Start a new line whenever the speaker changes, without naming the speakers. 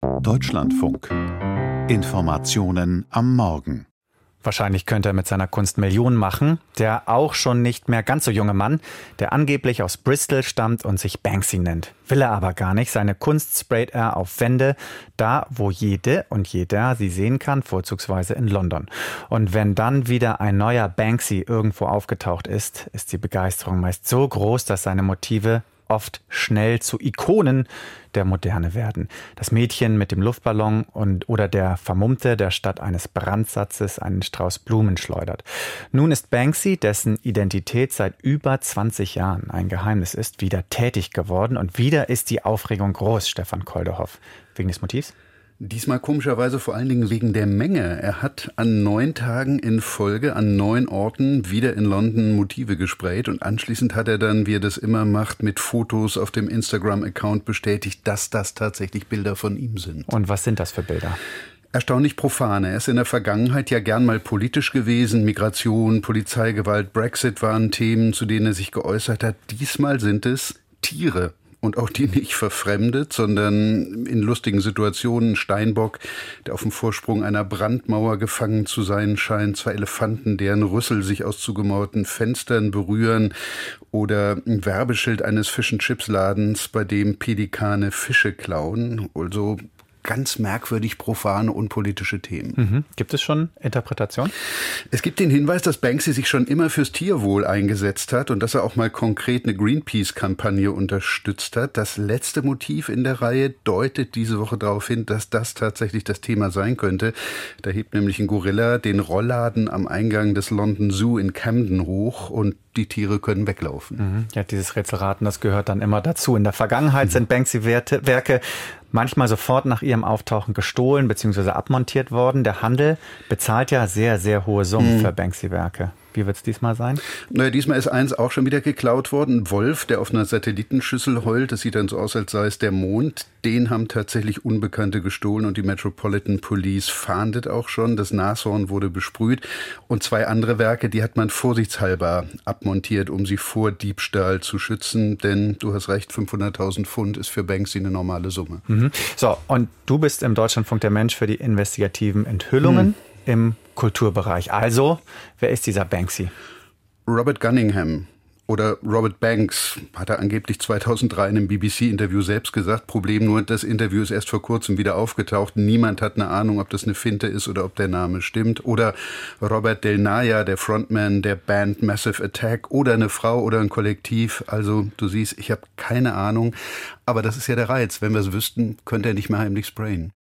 Deutschlandfunk. Informationen am Morgen.
Wahrscheinlich könnte er mit seiner Kunst Millionen machen. Der auch schon nicht mehr ganz so junge Mann, der angeblich aus Bristol stammt und sich Banksy nennt. Will er aber gar nicht. Seine Kunst sprayt er auf Wände, da wo jede und jeder sie sehen kann, vorzugsweise in London. Und wenn dann wieder ein neuer Banksy irgendwo aufgetaucht ist, ist die Begeisterung meist so groß, dass seine Motive oft schnell zu Ikonen der Moderne werden. Das Mädchen mit dem Luftballon oder der Vermummte, der statt eines Brandsatzes einen Strauß Blumen schleudert. Nun ist Banksy, dessen Identität seit über 20 Jahren ein Geheimnis ist, wieder tätig geworden. Und wieder ist die Aufregung groß, Stefan Koldehoff. Wegen des Motivs?
Diesmal komischerweise vor allen Dingen wegen der Menge. Er hat an 9 Tagen in Folge an 9 Orten wieder in London Motive gesprayt und anschließend hat er dann, wie er das immer macht, mit Fotos auf dem Instagram-Account bestätigt, dass das tatsächlich Bilder von ihm sind.
Und was sind das für Bilder?
Erstaunlich profane. Er ist in der Vergangenheit ja gern mal politisch gewesen. Migration, Polizeigewalt, Brexit waren Themen, zu denen er sich geäußert hat. Diesmal sind es Tiere. Und auch die nicht verfremdet, sondern in lustigen Situationen. Steinbock, der auf dem Vorsprung einer Brandmauer gefangen zu sein scheint. 2 Elefanten, deren Rüssel sich aus zugemauerten Fenstern berühren. Oder ein Werbeschild eines Fish-and-Chips-Ladens, bei dem Pelikane Fische klauen. Also ganz merkwürdig profane, unpolitische Themen.
Gibt es schon Interpretation?
Es gibt den Hinweis, dass Banksy sich schon immer fürs Tierwohl eingesetzt hat und dass er auch mal konkret eine Greenpeace-Kampagne unterstützt hat. Das letzte Motiv in der Reihe deutet diese Woche darauf hin, dass das tatsächlich das Thema sein könnte. Da hebt nämlich ein Gorilla den Rollladen am Eingang des London Zoo in Camden hoch und die Tiere können weglaufen.
Ja, dieses Rätselraten, das gehört dann immer dazu. In der Vergangenheit sind Banksy-Werke manchmal sofort nach ihrem Auftauchen gestohlen bzw. abmontiert worden. Der Handel bezahlt ja sehr, sehr hohe Summen für Banksy-Werke. Wie wird es diesmal sein?
Naja, diesmal ist eins auch schon wieder geklaut worden. Ein Wolf, der auf einer Satellitenschüssel heult. Das sieht dann so aus, als sei es der Mond. Den haben tatsächlich Unbekannte gestohlen und die Metropolitan Police fahndet auch schon. Das Nashorn wurde besprüht. Und 2 andere Werke, die hat man vorsichtshalber abmontiert, um sie vor Diebstahl zu schützen. Denn du hast recht, 500.000 Pfund ist für Banksy eine normale Summe.
So, und du bist im Deutschlandfunk der Mensch für die investigativen Enthüllungen im Kulturbereich. Also, wer ist dieser Banksy?
Robert Gunningham oder Robert Banks, hat er angeblich 2003 in einem BBC-Interview selbst gesagt. Problem nur, das Interview ist erst vor kurzem wieder aufgetaucht. Niemand hat eine Ahnung, ob das eine Finte ist oder ob der Name stimmt. Oder Robert Del Naya, der Frontman der Band Massive Attack. Oder eine Frau oder ein Kollektiv. Also du siehst, ich habe keine Ahnung. Aber das ist ja der Reiz. Wenn wir es wüssten, könnte er nicht mehr heimlich sprayen.